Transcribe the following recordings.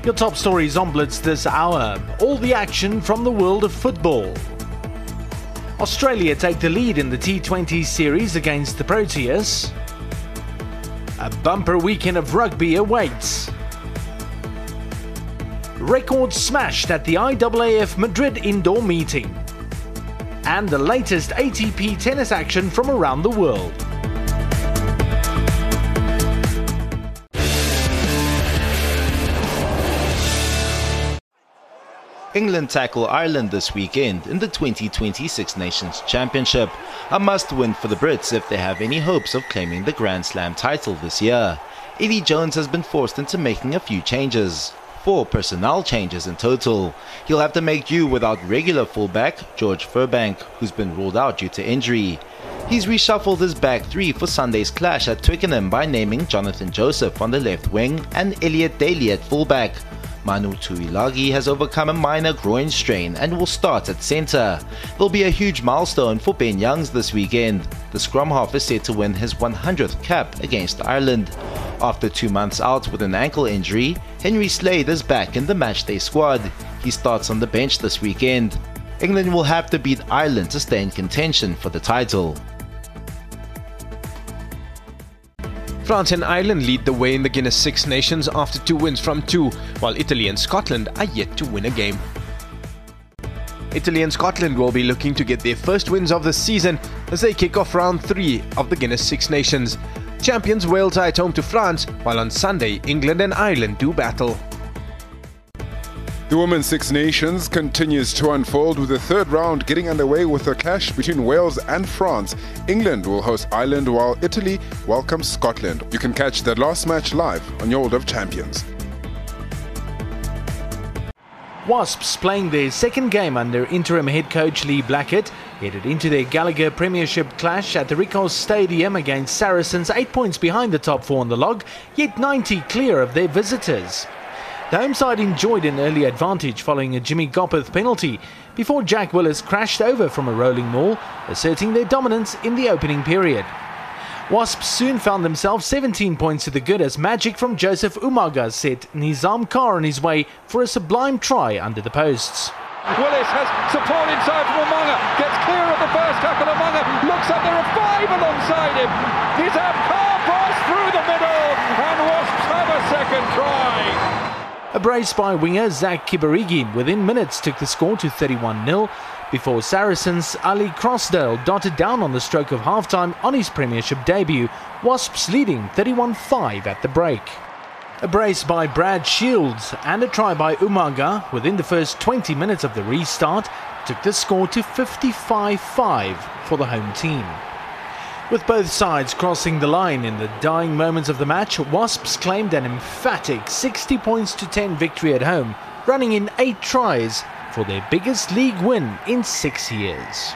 Your top stories on Blitz this hour. All the action from the world of football. Australia take the lead in the T20 series against the Proteas. A bumper weekend of rugby awaits. Record smashed at the IAAF Madrid indoor meeting. And the latest ATP tennis action from around the world. England tackle Ireland this weekend in the 2020 Six Nations Championship. A must-win for the Brits if they have any hopes of claiming the Grand Slam title this year. Eddie Jones has been forced into making a few changes. 4 personnel changes in total. He'll have to make do without regular fullback George Furbank, who's been ruled out due to injury. He's reshuffled his back 3 for Sunday's clash at Twickenham by naming Jonathan Joseph on the left wing and Elliot Daly at fullback. Manu Tuilagi has overcome a minor groin strain and will start at centre. There'll be a huge milestone for Ben Youngs this weekend. The scrum half is set to win his 100th cap against Ireland. After 2 months out with an ankle injury, Henry Slade is back in the matchday squad. He starts on the bench this weekend. England will have to beat Ireland to stay in contention for the title. France and Ireland lead the way in the Guinness Six Nations after 2 wins from 2, while Italy and Scotland are yet to win a game. Italy and Scotland will be looking to get their first wins of the season as they kick off round 3 of the Guinness Six Nations. Champions Wales are at home to France, while on Sunday England and Ireland do battle. The Women's Six Nations continues to unfold with the third round getting underway with a clash between Wales and France. England will host Ireland while Italy welcomes Scotland. You can catch that last match live on your World of Champions. Wasps playing their second game under interim head coach Lee Blackett headed into their Gallagher Premiership clash at the Ricoh Stadium against Saracens, 8 points behind the top 4 on the log, yet 90 clear of their visitors. The home side enjoyed an early advantage following a Jimmy Gopperth penalty before Jack Willis crashed over from a rolling maul, asserting their dominance in the opening period. Wasps soon found themselves 17 points to the good as magic from Joseph Umaga set Nizam Kar on his way for a sublime try under the posts. Willis has support inside from Umaga, gets clear of the first tackle. Umaga looks up, there are 5 alongside him. Nizam Kar passed through the middle and Wasps have a second try. A brace by winger Zach Kibarigi within minutes took the score to 31-0 before Saracens' Ali Crossdale dotted down on the stroke of halftime on his Premiership debut, Wasps leading 31-5 at the break. A brace by Brad Shields and a try by Umaga within the first 20 minutes of the restart took the score to 55-5 for the home team. With both sides crossing the line in the dying moments of the match, Wasps claimed an emphatic 60 points to 10 victory at home, running in 8 tries for their biggest league win in 6 years.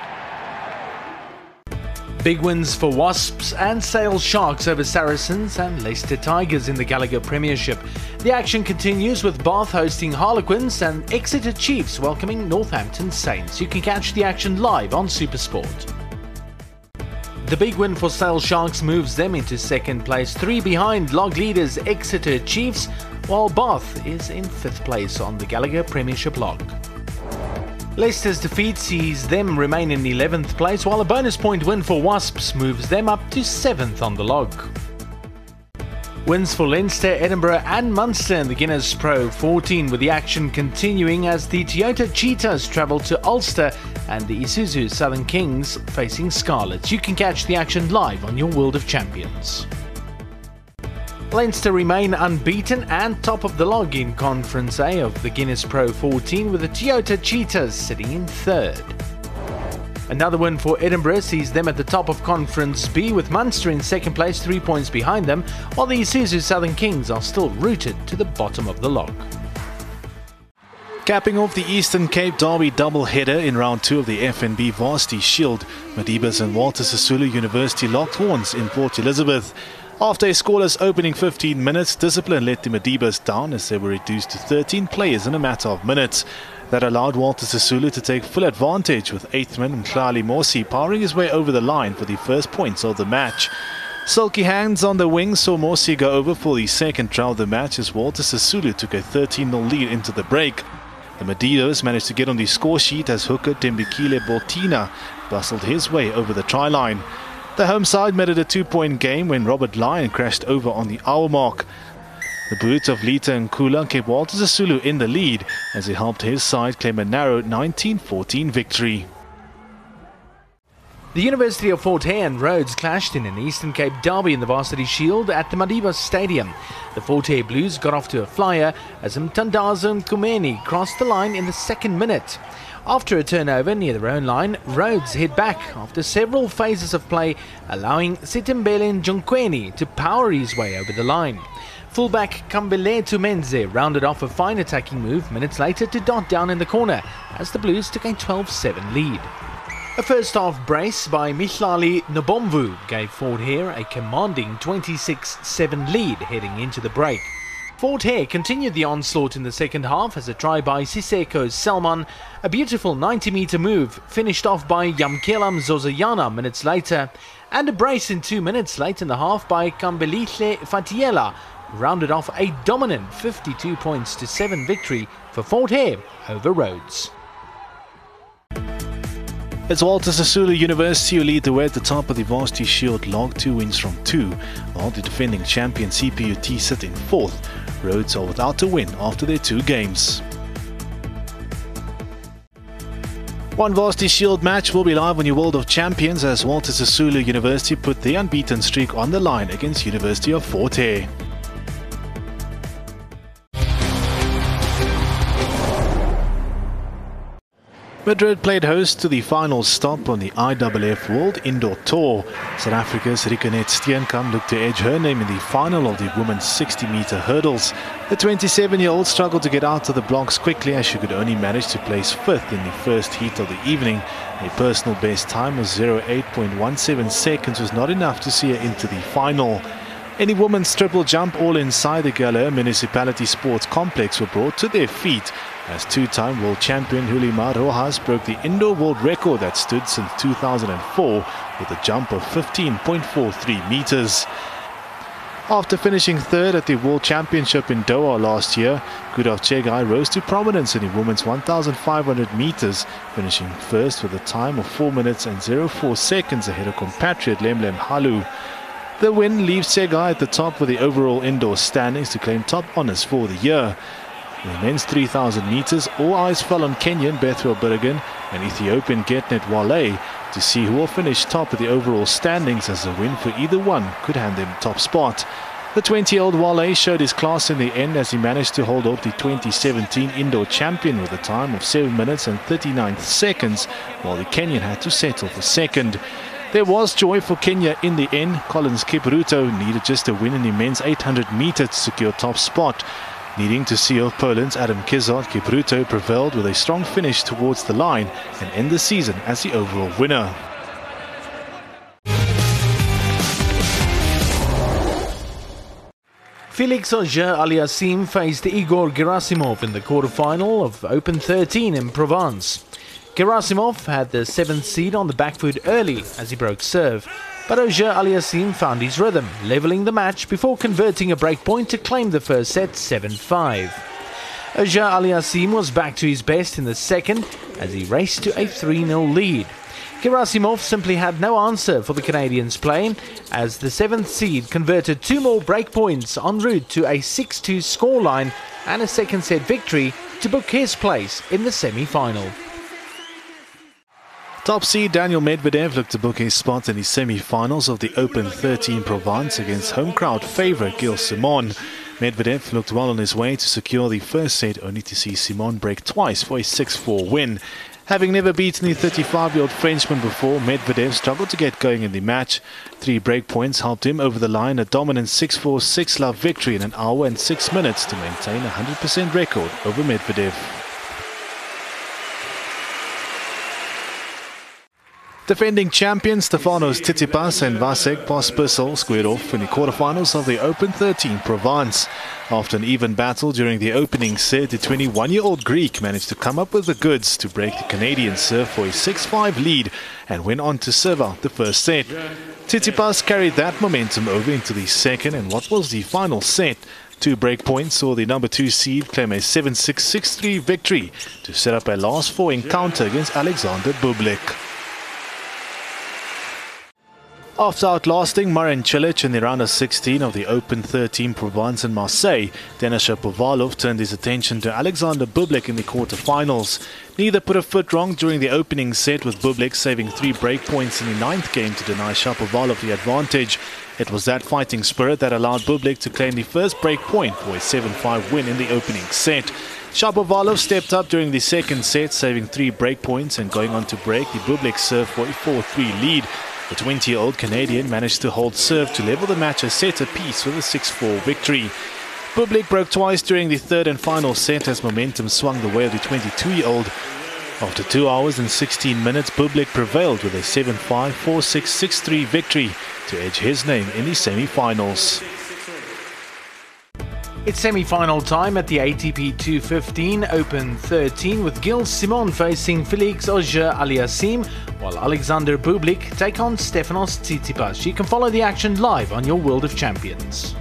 Big wins for Wasps and Sale Sharks over Saracens and Leicester Tigers in the Gallagher Premiership. The action continues with Bath hosting Harlequins and Exeter Chiefs welcoming Northampton Saints. You can catch the action live on SuperSport. The big win for Sale Sharks moves them into second place, 3 behind log leaders Exeter Chiefs, while Bath is in 5th place on the Gallagher Premiership log. Leicester's defeat sees them remain in 11th place, while a bonus point win for Wasps moves them up to 7th on the log. Wins for Leinster, Edinburgh and Munster in the Guinness Pro 14, with the action continuing as the Toyota Cheetahs travel to Ulster and the Isuzu Southern Kings facing Scarlets. You can catch the action live on your World of Champions. Leinster remain unbeaten and top of the log in Conference A of the Guinness Pro 14, with the Toyota Cheetahs sitting in 3rd. Another win for Edinburgh sees them at the top of Conference B, with Munster in 2nd place, 3 points behind them, while the Isuzu Southern Kings are still rooted to the bottom of the log. Capping off the Eastern Cape Derby double-header in round 2 of the FNB Varsity Shield, Medibus and Walter Sisulu University locked horns in Port Elizabeth. After a scoreless opening 15 minutes, discipline let the Medibus down as they were reduced to 13 players in a matter of minutes. That allowed Walter Sisulu to take full advantage, with 8th man Mhlali Morsi powering his way over the line for the first points of the match. Silky hands on the wing saw Morsi go over for the second try of the match as Walter Sisulu took a 13-0 lead into the break. The Madidos managed to get on the score sheet as hooker Tembekile Boltina bustled his way over the try line. The home side made it a 2-point game when Robert Lyon crashed over on the hour mark. The boot of Lita Nkula kept Walter Sisulu in the lead as he helped his side claim a narrow 19-14 victory. The University of Fort Hare and Rhodes clashed in an Eastern Cape derby in the Varsity Shield at the Madiba Stadium. The Fort Hare Blues got off to a flyer as Mtandazo Nkumeni crossed the line in the second minute. After a turnover near their own line, Rhodes hit back after several phases of play, allowing Sitembele Njonkweni to power his way over the line. Fullback Kambele Tumenze rounded off a fine attacking move minutes later to dot down in the corner as the Blues took a 12-7 lead. A first-half brace by Mihlali Nobomvu gave Fort Hare a commanding 26-7 lead heading into the break. Fort Hare continued the onslaught in the second half as a try by Siseko Selman, a beautiful 90-meter move finished off by Yamkelam Zozayana minutes later, and a brace in 2 minutes late in the half by Kambelihle Fatiela rounded off a dominant 52-7 victory for Fort Hare over Rhodes. It's Walter Sisulu University who lead the way at the top of the Varsity Shield log, 2 wins from 2, while the defending champion CPUT sit in 4th. Rhodes are without a win after their 2 games. One Varsity Shield match will be live on your World of Champions as Walter Sisulu University put the unbeaten streak on the line against University of Fort Hare. Madrid played host to the final stop on the IAAF World Indoor Tour. South Africa's Rikanet Steenkamp looked to edge her name in the final of the women's 60-meter hurdles. The 27-year-old struggled to get out of the blocks quickly as she could only manage to place 5th in the first heat of the evening. A personal best time of 08.17 seconds was not enough to see her into the final. Any women's triple jump all inside the Gala Municipality Sports Complex were brought to their feet as 2-time world champion Julima Rojas broke the indoor world record that stood since 2004 with a jump of 15.43 meters. After finishing 3rd at the World Championship in Doha last year, Gudov Chegai rose to prominence in the women's 1,500 meters, finishing 1st with a time of 4 minutes and 04 seconds ahead of compatriot Lemlem Halu. The win leaves Chegai at the top with the overall indoor standings to claim top honours for the year. In the men's 3,000 meters, all eyes fell on Kenyan Bethuel Bergen and Ethiopian Getnet Wale to see who will finish top of the overall standings, as a win for either one could hand them top spot. The 20-year-old Wale showed his class in the end as he managed to hold off the 2017 indoor champion with a time of 7 minutes and 39 seconds, while the Kenyan had to settle for second. There was joy for Kenya in the end. Collins Kipruto needed just a win in the men's 800 meter to secure top spot. Needing to seal Poland's Adam Kizot, Kipruto prevailed with a strong finish towards the line and end the season as the overall winner. Felix Auger-Aliassime faced Igor Gerasimov in the quarterfinal of Open 13 in Provence. Gerasimov had the 7th seed on the back foot early as he broke serve, but Auger-Aliassime found his rhythm, levelling the match before converting a breakpoint to claim the first set 7-5. Auger-Aliassime was back to his best in the second as he raced to a 3-0 lead. Gerasimov simply had no answer for the Canadian's play as the 7th seed converted 2 more breakpoints en route to a 6-2 scoreline and a second set victory to book his place in the semi-final. Top seed Daniel Medvedev looked to book his spot in the semi-finals of the Open 13 Provence against home crowd favourite Gilles Simon. Medvedev looked well on his way to secure the first set, only to see Simon break twice for a 6-4 win. Having never beaten the 35-year-old Frenchman before, Medvedev struggled to get going in the match. 3 breakpoints helped him over the line, a dominant 6-4, 6-love victory in 1 hour and 6 minutes to maintain a 100% record over Medvedev. Defending champions Stefanos Tsitsipas and Vasek Pospisil squared off in the quarterfinals of the Open 13 Provence. After an even battle during the opening set, the 21-year-old Greek managed to come up with the goods to break the Canadian serve for a 6-5 lead and went on to serve out the first set. Tsitsipas carried that momentum over into the second and what was the final set. 2 break points saw the number 2 seed claim a 7-6, 6-3 victory to set up a last 4 encounter against Alexander Bublik. After outlasting Marin Cilic in the round of 16 of the Open 13 Provence in Marseille, Denis Shapovalov turned his attention to Alexander Bublik in the quarterfinals. Neither put a foot wrong during the opening set, with Bublik saving 3 break points in the 9th game to deny Shapovalov the advantage. It was that fighting spirit that allowed Bublik to claim the first break point for a 7-5 win in the opening set. Shapovalov stepped up during the second set, saving 3 break points and going on to break the Bublik serve for a 4-3 lead. The 20-year-old Canadian managed to hold serve to level the match a set apiece with a 6-4 victory. Bublik broke twice during the third and final set as momentum swung the way of the 22-year-old. After 2 hours and 16 minutes, Bublik prevailed with a 7-5, 4-6, 6-3 victory to edge his name in the semi-finals. It's semi-final time at the ATP 215 Open 13 with Gilles Simon facing Felix Auger-Aliassime, while Alexander Bublik take on Stefanos Tsitsipas. You can follow the action live on your World of Champions.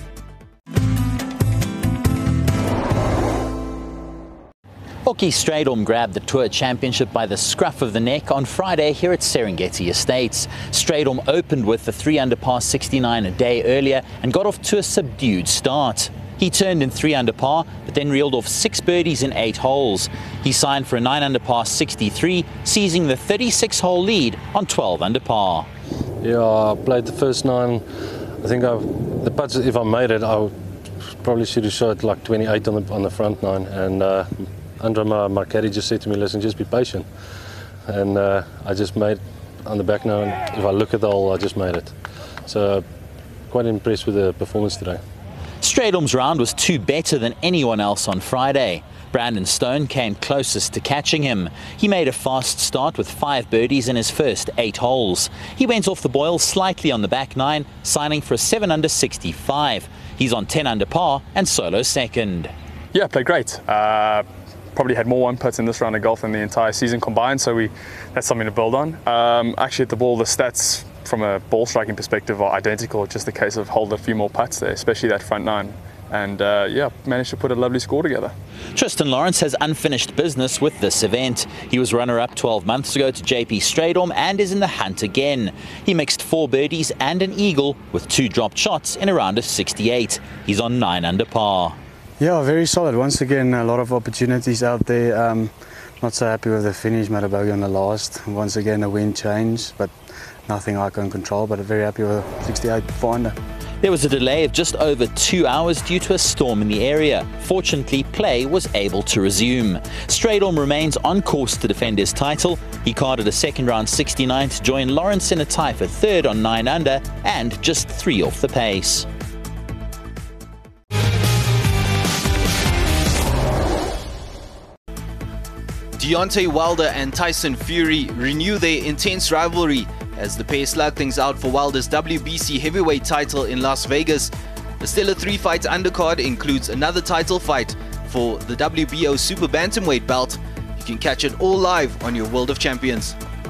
Åke Strydom grabbed the Tour Championship by the scruff of the neck on Friday here at Serengeti Estates. Strydom opened with the 3-under par 69 a day earlier and got off to a subdued start. He turned in 3-under par, but then reeled off 6 birdies in 8 holes. He signed for a 9-under par 63, seizing the 36-hole lead on 12-under par. Yeah, I played the first 9. I think the putts, if I made it, I probably should have shot like 28 on the front 9. And Andre Marchetti just said to me, listen, just be patient. And I just made on the back 9. If I look at the hole, I just made it. So quite impressed with the performance today. Strydom's round was 2 better than anyone else on Friday. Brandon Stone came closest to catching him. He made a fast start with 5 birdies in his first 8 holes. He went off the boil slightly on the back 9, signing for a 7-under 65. He's on 10-under par and solo second. Yeah, played great. Probably had more 1-putts in this round of golf than the entire season combined, so that's something to build on. Actually, at the ball, the stats from a ball striking perspective are identical. Just a case of hold a few more putts there, especially that front 9. And yeah, managed to put a lovely score together. Tristan Lawrence has unfinished business with this event. He was runner-up 12 months ago to JP Strydom and is in the hunt again. He mixed 4 birdies and an eagle with 2 dropped shots in a round of 68. He's on 9-under par. Yeah, very solid. Once again, a lot of opportunities out there. Not so happy with the finish, made a bogey on the last. Once again, the wind changed, but nothing I can control, but very happy with a 68 finder. There was a delay of just over 2 hours due to a storm in the area. Fortunately, play was able to resume. Strydom remains on course to defend his title. He carded a second round 69 to join Lawrence in a tie for 3rd on 9-under and just 3 off the pace. Deontay Wilder and Tyson Fury renew their intense rivalry as the pair slug things out for Wilder's WBC heavyweight title in Las Vegas. The stellar 3-fight undercard includes another title fight for the WBO Super Bantamweight belt. You can catch it all live on your World of Champions.